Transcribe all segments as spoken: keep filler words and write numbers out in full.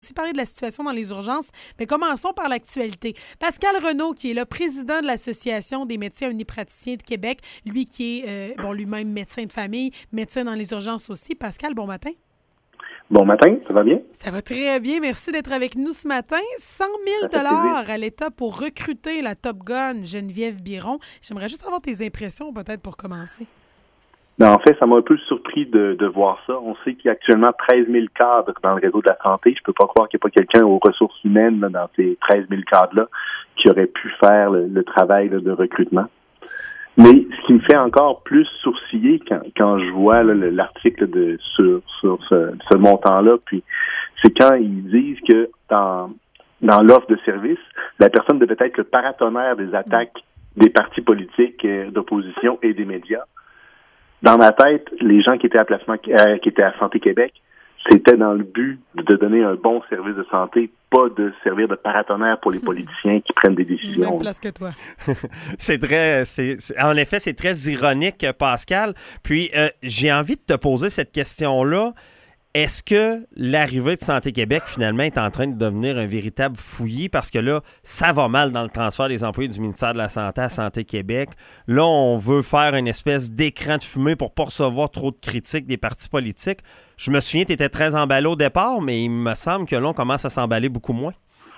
aussi parler de la situation dans les urgences. Mais commençons par l'actualité. Pascal Renaud, qui est le président de l'Association des médecins omnipraticiens de Québec, lui qui est, euh, bon, lui-même médecin de famille, médecin dans les urgences aussi. Pascal, bon matin. Bon matin, ça va bien? Ça va très bien. Merci d'être avec nous ce matin. cent mille dollars à l'État pour recruter la Top Gun Geneviève Biron. J'aimerais juste avoir tes impressions, peut-être, pour commencer. Ben, en fait, ça m'a un peu surpris de, de voir ça. On sait qu'il y a actuellement treize mille cadres dans le réseau de la santé. Je peux pas croire qu'il n'y a pas quelqu'un aux ressources humaines là, dans ces treize mille cadres-là qui aurait pu faire le, le travail là, de recrutement. Mais ce qui me fait encore plus sourciller quand, quand je vois là, l'article de sur, sur ce, ce montant-là, puis c'est quand ils disent que dans, dans l'offre de service, la personne devait être le paratonnerre des attaques des partis politiques euh, d'opposition et des médias. Dans ma tête, les gens qui étaient à placement, euh, qui étaient à Santé Québec, c'était dans le but de donner un bon service de santé, pas de servir de paratonnerre pour les politiciens qui prennent des décisions. Même place que toi. c'est très, c'est, c'est, en effet, c'est très ironique, Pascal. Puis, euh, j'ai envie de te poser cette question-là. Est-ce que l'arrivée de Santé Québec, finalement, est en train de devenir un véritable fouillis? Parce que là, ça va mal dans le transfert des employés du ministère de la Santé à Santé Québec. Là, on veut faire une espèce d'écran de fumée pour ne pas recevoir trop de critiques des partis politiques. Je me souviens, tu étais très emballé au départ, mais il me semble que là, on commence à s'emballer beaucoup moins.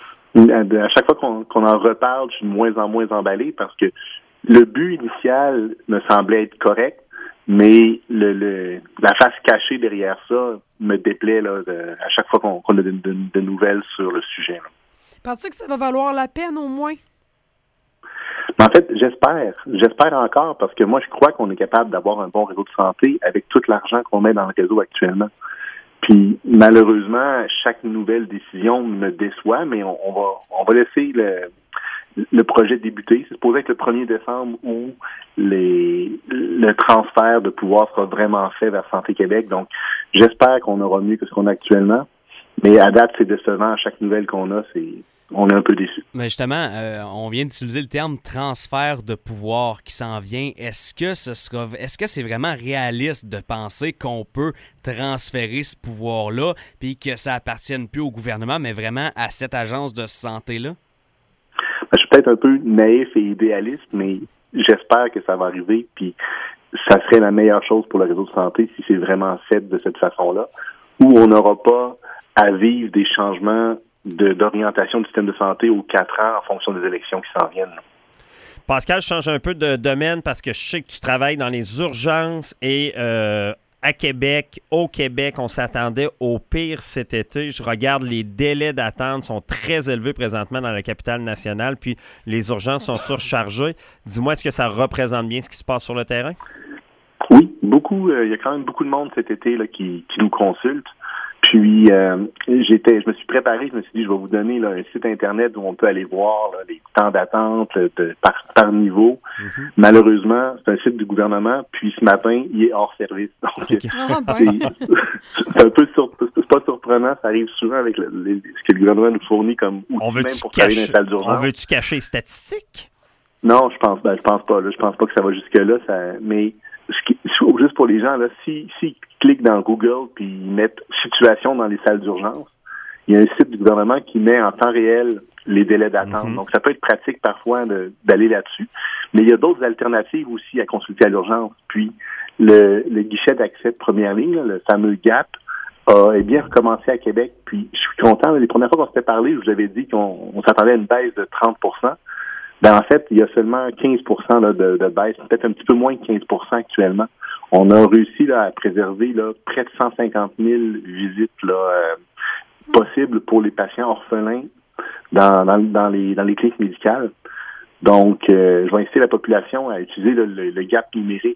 À chaque fois qu'on, qu'on en reparle, je suis de moins en moins emballé parce que le but initial me semblait être correct. Mais le, le la face cachée derrière ça me déplaît là, de, à chaque fois qu'on, qu'on a de, de, de nouvelles sur le sujet. Là. Penses-tu que ça va valoir la peine au moins? Mais en fait, j'espère. J'espère encore parce que moi, je crois qu'on est capable d'avoir un bon réseau de santé avec tout l'argent qu'on met dans le réseau actuellement. Puis malheureusement, chaque nouvelle décision me déçoit, mais on, on va on va laisser le le projet débuter. C'est supposé être le premier décembre où les, le transfert de pouvoir sera vraiment fait vers Santé Québec. Donc, j'espère qu'on aura mieux que ce qu'on a actuellement. Mais à date, c'est décevant. À chaque nouvelle qu'on a, c'est on est un peu déçus. Mais justement, euh, on vient d'utiliser le terme transfert de pouvoir qui s'en vient. Est-ce que ce sera, est-ce que c'est vraiment réaliste de penser qu'on peut transférer ce pouvoir-là puis que ça appartienne plus au gouvernement, mais vraiment à cette agence de santé-là? Je suis peut-être un peu naïf et idéaliste, mais j'espère que ça va arriver, puis ça serait la meilleure chose pour le réseau de santé si c'est vraiment fait de cette façon-là, où on n'aura pas à vivre des changements de, d'orientation du système de santé aux quatre ans en fonction des élections qui s'en viennent. Pascal, je change un peu de domaine parce que je sais que tu travailles dans les urgences et euh, à Québec, au Québec, on s'attendait au pire cet été. Je regarde, les délais d'attente sont très élevés présentement dans la capitale nationale, puis les urgences sont surchargées. Dis-moi, est-ce que ça représente bien ce qui se passe sur le terrain? Oui, beaucoup. Il euh, y a quand même beaucoup de monde cet été là, qui, qui nous consulte. Puis, euh, j'étais, je me suis préparé, je me suis dit, je vais vous donner là, un site Internet où on peut aller voir là, les temps d'attente de, par, par niveau. Mm-hmm. Malheureusement, c'est un site du gouvernement, puis ce matin, il est hors service. Donc, okay. oh, ben. c'est, c'est un peu sur, c'est pas surprenant, ça arrive souvent avec le, les, ce que le gouvernement nous fournit comme outil même pour travailler dans les salles d'urgence. On veut-tu cacher les statistiques? Non, je pense, ben, je pense pas. Là, je pense pas que ça va jusque-là, ça, mais juste pour les gens, là, si, si cliquent dans Google puis ils mettent situation dans les salles d'urgence, il y a un site du gouvernement qui met en temps réel les délais d'attente. Mm-hmm. Donc, ça peut être pratique parfois de, d'aller là-dessus. Mais il y a d'autres alternatives aussi à consulter à l'urgence. Puis, le, le guichet d'accès de première ligne, là, le fameux G A P, a est bien recommencé à Québec. Puis, je suis content. Les premières fois qu'on s'était parlé, je vous avais dit qu'on on s'attendait à une baisse de trente pour cent. Ben, en fait, il y a seulement quinze pour cent là, de, de baisse, peut-être un petit peu moins que quinze pour cent actuellement. On a réussi là, à préserver là, près de cent cinquante mille visites là, euh, possibles pour les patients orphelins dans, dans, dans, les, dans les cliniques médicales. Donc, euh, je vais inciter la population à utiliser le, le, le G A P numérique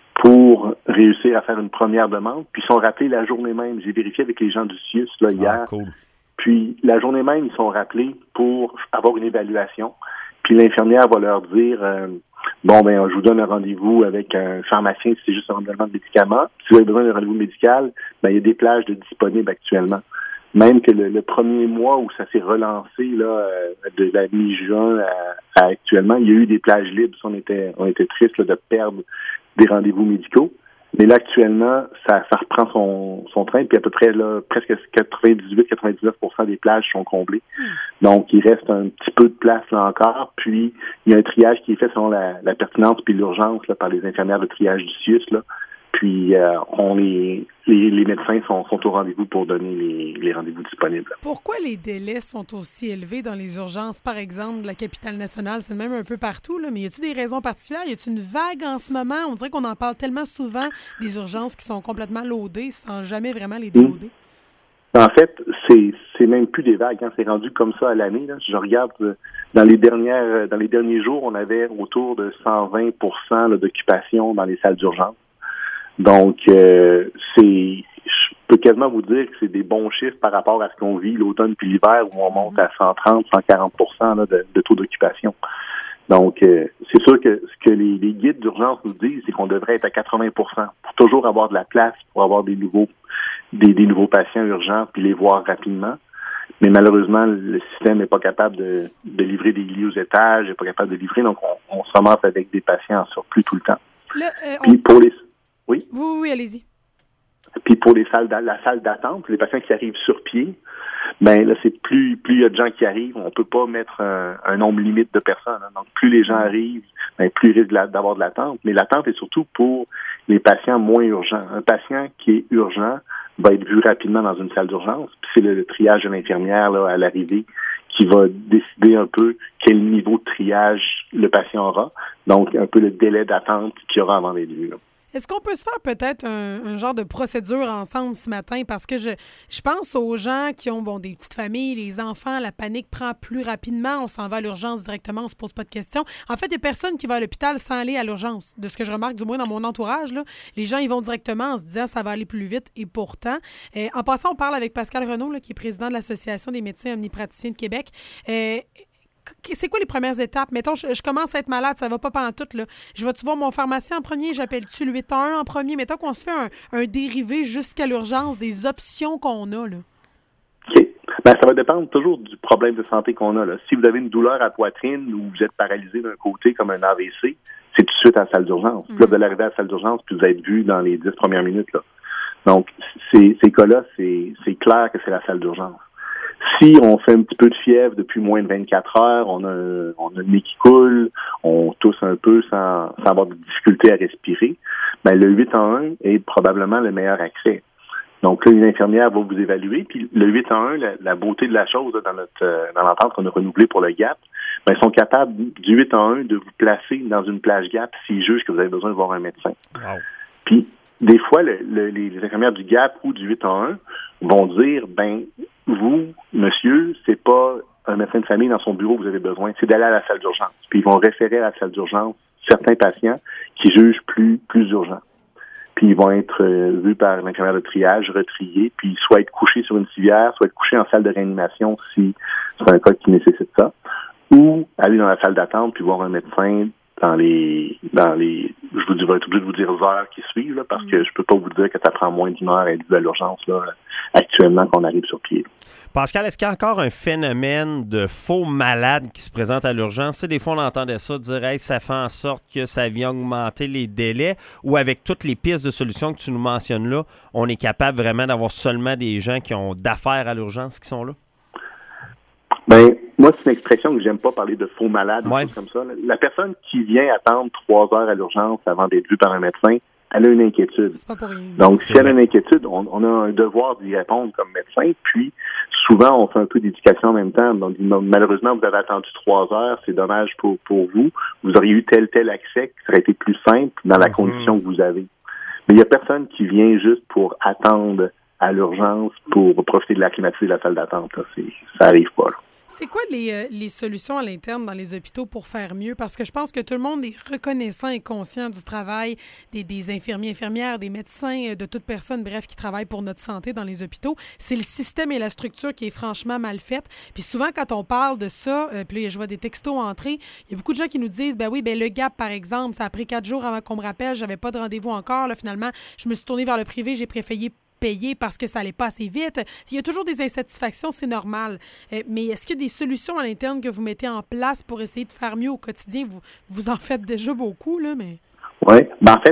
pour réussir à faire une première demande. Puis, ils sont rappelés la journée même. J'ai vérifié avec les gens du C I U S là, hier. Ah, cool. Puis, la journée même, ils sont rappelés pour avoir une évaluation. Puis l'infirmière va leur dire euh, bon, ben, je vous donne un rendez-vous avec un pharmacien si c'est juste un renouvellement de médicaments. Si vous avez besoin d'un rendez-vous médical, ben, il y a des plages de disponibles actuellement. Même que le, le premier mois où ça s'est relancé, là, euh, de la mi-juin à, à actuellement, il y a eu des plages libres. On était, on était triste là, de perdre des rendez-vous médicaux. Mais là, actuellement, ça, ça reprend son, son train, puis à peu près là, presque quatre-vingt-dix-huit à quatre-vingt-dix-neuf pour cent des plages sont comblées. Mm. Donc, il reste un petit peu de place là encore. Puis, il y a un triage qui est fait selon la, la pertinence puis l'urgence là, par les infirmières de triage du C I U S, là. Puis, euh, on les, les, les médecins sont, sont au rendez-vous pour donner les, les rendez-vous disponibles. Pourquoi les délais sont aussi élevés dans les urgences, par exemple, de la capitale nationale? C'est même un peu partout, là, mais y a-t-il des raisons particulières? Y a-t-il une vague en ce moment? On dirait qu'on en parle tellement souvent des urgences qui sont complètement loadées sans jamais vraiment les déloader. Mmh. En fait, c'est, c'est même plus des vagues. Hein. C'est rendu comme ça à l'année. Là. Je regarde, dans les dernières, dans les derniers jours, on avait autour de cent vingt pour cent là, d'occupation dans les salles d'urgence. Donc, euh, c'est, je peux quasiment vous dire que c'est des bons chiffres par rapport à ce qu'on vit l'automne puis l'hiver où on monte à cent trente, cent quarante pour cent là, de, de taux d'occupation. Donc, euh, c'est sûr que ce que les, les guides d'urgence nous disent, c'est qu'on devrait être à quatre-vingts pour cent pour toujours avoir de la place, pour avoir des nouveaux, des, des nouveaux patients urgents puis les voir rapidement. Mais malheureusement, le système n'est pas capable de, de livrer des lits aux étages, n'est pas capable de livrer, donc on, on se ramasse avec des patients en surplus tout le temps. Là, euh, on... Puis pour les Oui? Oui, oui, allez-y. Puis pour les salles la salle d'attente, les patients qui arrivent sur pied, ben là, c'est plus plus il y a de gens qui arrivent, on peut pas mettre un, un nombre limite de personnes. Hein. Donc, plus les gens arrivent, ben, plus il risque d'avoir de l'attente. Mais l'attente est surtout pour les patients moins urgents. Un patient qui est urgent va être vu rapidement dans une salle d'urgence. Puis c'est le, le triage de l'infirmière là, à l'arrivée qui va décider un peu quel niveau de triage le patient aura. Donc, un peu le délai d'attente qu'il y aura avant d'être vu. Là. Est-ce qu'on peut se faire peut-être un, un genre de procédure ensemble ce matin? Parce que je, je pense aux gens qui ont bon des petites familles, les enfants, la panique prend plus rapidement, on s'en va à l'urgence directement, on se pose pas de questions. En fait, il y a personne qui va à l'hôpital sans aller à l'urgence. De ce que je remarque, du moins dans mon entourage, là, les gens ils vont directement en se disant ça va aller plus vite. Et pourtant, euh, en passant, on parle avec Pascal Renaud, là, qui est président de l'Association des médecins omnipraticiens de Québec. Euh, C'est quoi les premières étapes? Mettons, je, je commence à être malade, ça va pas pantoute, là. Je vais-tu voir mon pharmacien en premier? J'appelle-tu le huit un un en premier? Mettons qu'on se fait un, un dérivé jusqu'à l'urgence des options qu'on a, là. OK. Ben, ça va dépendre toujours du problème de santé qu'on a, là. Si vous avez une douleur à la poitrine ou vous êtes paralysé d'un côté comme un A V C, c'est tout de suite à la salle d'urgence. Mm-hmm. Là, vous allez arriver à la salle d'urgence puis vous êtes vu dans les dix premières minutes, là. Donc, ces, ces cas-là, c'est, c'est clair que c'est la salle d'urgence. Si on fait un petit peu de fièvre depuis moins de vingt-quatre heures, on a, on a le nez qui coule, on tousse un peu sans, sans avoir de difficulté à respirer, ben le huit un un est probablement le meilleur accès. Donc là, une infirmière va vous évaluer, puis le huit un un, la, la beauté de la chose là, dans notre euh, dans l'entente qu'on a renouvelée pour le G A P, ben ils sont capables du huit un un de vous placer dans une plage G A P s'ils jugent que vous avez besoin de voir un médecin. Wow. Puis des fois, le, le, les, les infirmières du G A P ou du huit un un vont dire, ben vous, monsieur, c'est pas un médecin de famille dans son bureau que vous avez besoin, c'est d'aller à la salle d'urgence. Puis ils vont référer à la salle d'urgence certains patients qui jugent plus plus urgents. Puis ils vont être euh, vus par l'infirmière de triage, retriés, puis soit être couchés sur une civière, soit être couchés en salle de réanimation si c'est un cas qui nécessite ça, ou aller dans la salle d'attente puis voir un médecin dans les dans les je vous dis, je vais être obligé de vous dire les heures qui suivent là, parce que je peux pas vous dire que ça prend moins d'une heure à être vu à l'urgence là actuellement qu'on arrive sur pied. Pascal, est-ce qu'il y a encore un phénomène de faux malades qui se présentent à l'urgence? Tu sais, des fois, on entendait ça, dire hey, ça fait en sorte que ça vient augmenter les délais, ou avec toutes les pistes de solutions que tu nous mentionnes là, on est capable vraiment d'avoir seulement des gens qui ont d'affaires à l'urgence qui sont là? Ben, moi, c'est une expression que j'aime pas parler de faux malades ou ouais. choses comme ça. La personne qui vient attendre trois heures à l'urgence avant d'être vue par un médecin, elle a une inquiétude. C'est pas pour rien. Donc, si elle a une inquiétude, on, on a un devoir d'y répondre comme médecin. Puis, souvent, on fait un peu d'éducation en même temps. Donc, malheureusement, vous avez attendu trois heures. C'est dommage pour, pour vous. Vous auriez eu tel, tel accès qui serait été plus simple dans la mm-hmm. condition que vous avez. Mais il n'y a personne qui vient juste pour attendre à l'urgence pour profiter de la climatisée de la salle d'attente. Là. C'est, ça arrive pas, là. C'est quoi les, euh, les solutions à l'interne dans les hôpitaux pour faire mieux? Parce que je pense que tout le monde est reconnaissant et conscient du travail des, des infirmiers, infirmières, des médecins, de toute personne, bref, qui travaille pour notre santé dans les hôpitaux. C'est le système et la structure qui est franchement mal faite. Puis souvent, quand on parle de ça, euh, puis là, je vois des textos entrer, il y a beaucoup de gens qui nous disent, ben oui, ben le G A P, par exemple, ça a pris quatre jours avant qu'on me rappelle, j'avais pas de rendez-vous encore. Là, finalement, je me suis tournée vers le privé, j'ai préféré payer parce que ça allait pas assez vite. Il y a toujours des insatisfactions, c'est normal. Euh, mais est-ce qu'il y a des solutions à l'interne que vous mettez en place pour essayer de faire mieux au quotidien? Vous, vous en faites déjà beaucoup, là, mais... Oui. Ben, en fait,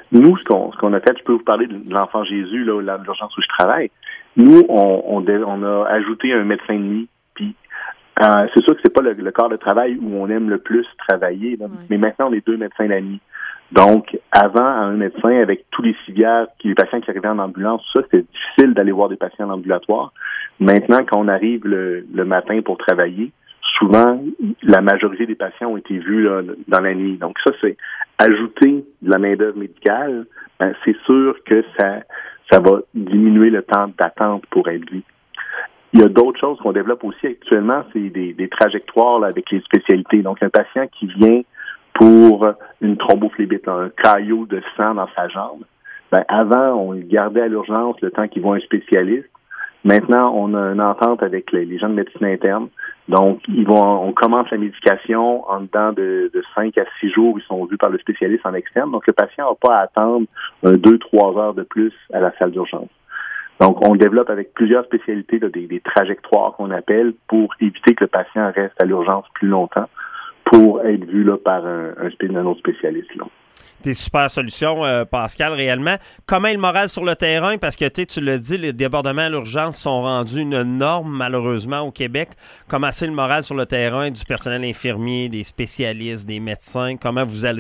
Nous, ce qu'on, ce qu'on a fait, je peux vous parler de l'Enfant Jésus, là, là, de l'urgence où je travaille. Nous, on, on, on a ajouté un médecin de nuit. Puis, euh, c'est sûr que c'est pas le, le corps de travail où on aime le plus travailler, là, ouais. mais maintenant, on est deux médecins la nuit. Donc, avant, un médecin, avec tous les civières, les patients qui arrivaient en ambulance, tout ça, c'était difficile d'aller voir des patients en ambulatoire. Maintenant, quand on arrive le, le matin pour travailler, souvent, la majorité des patients ont été vus là, dans la nuit. Donc, ça, c'est ajouter de la main-d'œuvre médicale, ben, c'est sûr que ça, ça va diminuer le temps d'attente pour être vu. Il y a d'autres choses qu'on développe aussi actuellement, c'est des, des trajectoires là, avec les spécialités. Donc, un patient qui vient pour une thrombophlébite, un caillot de sang dans sa jambe. Ben, avant, on le gardait à l'urgence le temps qu'ils voient un spécialiste. Maintenant, on a une entente avec les, les gens de médecine interne. Donc, ils vont, on commence la médication en dedans de, de cinq à six jours. Ils sont vus par le spécialiste en externe. Donc, le patient n'a pas à attendre un, deux, trois heures de plus à la salle d'urgence. Donc, on développe avec plusieurs spécialités là, des, des trajectoires qu'on appelle pour éviter que le patient reste à l'urgence plus longtemps pour être vu là, par un, un, un autre spécialiste. Là. Des super solutions, euh, Pascal, réellement. Comment est le moral sur le terrain? Parce que tu l'as dit, les débordements à l'urgence sont rendus une norme, malheureusement, au Québec. Comment c'est le moral sur le terrain du personnel infirmier, des spécialistes, des médecins? Comment vous allez?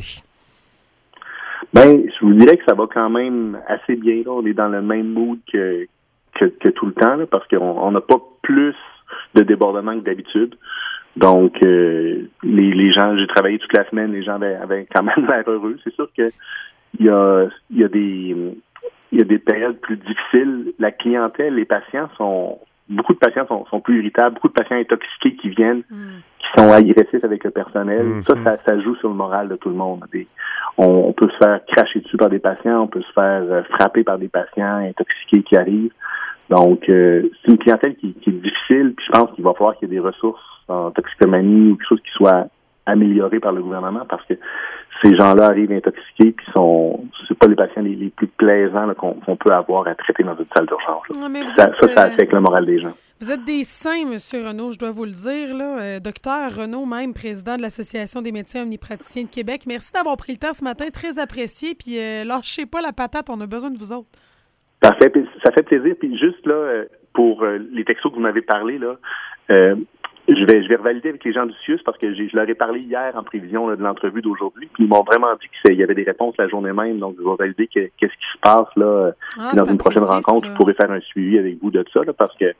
Bien, je vous dirais que ça va quand même assez bien. Là. On est dans le même mood que, que, que tout le temps, là, parce qu'on n'a pas plus de débordements que d'habitude. Donc, euh, les, les gens, j'ai travaillé toute la semaine, les gens avaient, avaient quand même l'air heureux. C'est sûr que il y a, il y a des, il y a des périodes plus difficiles. La clientèle, les patients sont, beaucoup de patients sont, sont plus irritables, beaucoup de patients intoxiqués qui viennent, mm. qui sont agressifs avec le personnel. Mm-hmm. Ça, ça, ça joue sur le moral de tout le monde. Des, on, on peut se faire cracher dessus par des patients, on peut se faire frapper par des patients intoxiqués qui arrivent. Donc, euh, c'est une clientèle qui, qui est difficile, puis je pense qu'il va falloir qu'il y ait des ressources en toxicomanie ou quelque chose qui soit amélioré par le gouvernement parce que ces gens-là arrivent intoxiqués puis sont c'est pas les patients les, les plus plaisants là, qu'on, qu'on peut avoir à traiter dans une salle d'urgence. Ouais, ça, êtes, ça, ça affecte le moral des gens. Vous êtes des saints, M. Renaud, je dois vous le dire. Là. Euh, docteur Renaud, même président de l'Association des médecins omnipraticiens de Québec. Merci d'avoir pris le temps ce matin, très apprécié. Puis euh, lâchez pas la patate, on a besoin de vous autres. Parfait, ça fait plaisir. Puis juste là, pour euh, les textos que vous m'avez parlé, là, euh, je vais je vais revalider avec les gens du C I U S parce que j'ai, je leur ai parlé hier en prévision là, de l'entrevue d'aujourd'hui. Puis ils m'ont vraiment dit qu'il y avait des réponses la journée même. Donc, je vais valider que, qu'est-ce qui se passe là. Ah, dans une prochaine rencontre, ça. Je pourrais faire un suivi avec vous de ça là, parce que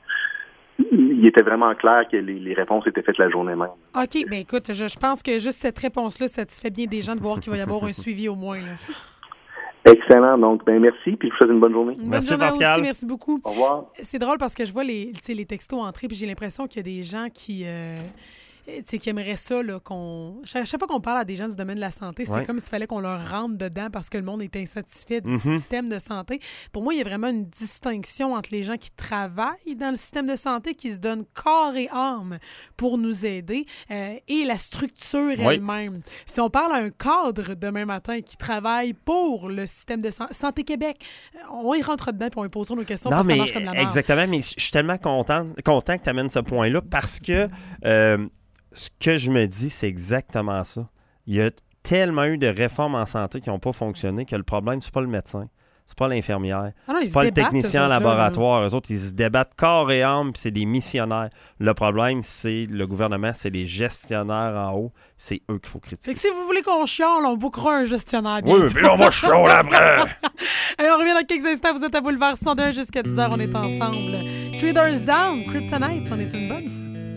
il était vraiment clair que les, les réponses étaient faites la journée même. OK. Bien, écoute, je, je pense que juste cette réponse-là satisfait bien des gens de voir qu'il va y avoir un suivi au moins. Là. Excellent. Donc, ben merci, puis je vous souhaite une bonne journée. Une bonne merci, journée Pascal. Aussi, merci beaucoup. Au revoir. C'est drôle parce que je vois les, les textos entrer, puis j'ai l'impression qu'il y a des gens qui... Euh, qui aimeraient ça, là, qu'on... Chaque, chaque fois qu'on parle à des gens du domaine de la santé, c'est ouais. comme s'il fallait qu'on leur rentre dedans parce que le monde est insatisfait du mm-hmm. système de santé. Pour moi, il y a vraiment une distinction entre les gens qui travaillent dans le système de santé, qui se donnent corps et âme pour nous aider, euh, et la structure oui. elle-même. Si on parle à un cadre demain matin qui travaille pour le système de santé, Santé Québec, on y rentre dedans et on lui posera nos questions non, parce que mais ça marche comme la merde. Exactement, mais je suis tellement content, content que tu amènes ce point-là parce que euh, ce que je me dis, c'est exactement ça. Il y a tellement eu de réformes en santé qui n'ont pas fonctionné que le problème, c'est pas le médecin, c'est pas l'infirmière, ah non, c'est pas le technicien en laboratoire. Eux autres, ils se débattent corps et âme, puis c'est des missionnaires. Le problème, c'est le gouvernement, c'est les gestionnaires en haut. C'est eux qu'il faut critiquer. Fait que si vous voulez qu'on chiale, on bouquera un gestionnaire. Bien oui, puis là, on va chialer après. Allez, on revient dans quelques instants. Vous êtes à Boulevard soixante et un jusqu'à dix heures. On est ensemble. Three Doors Down, Kryptonite, c'en est une bonne, ça.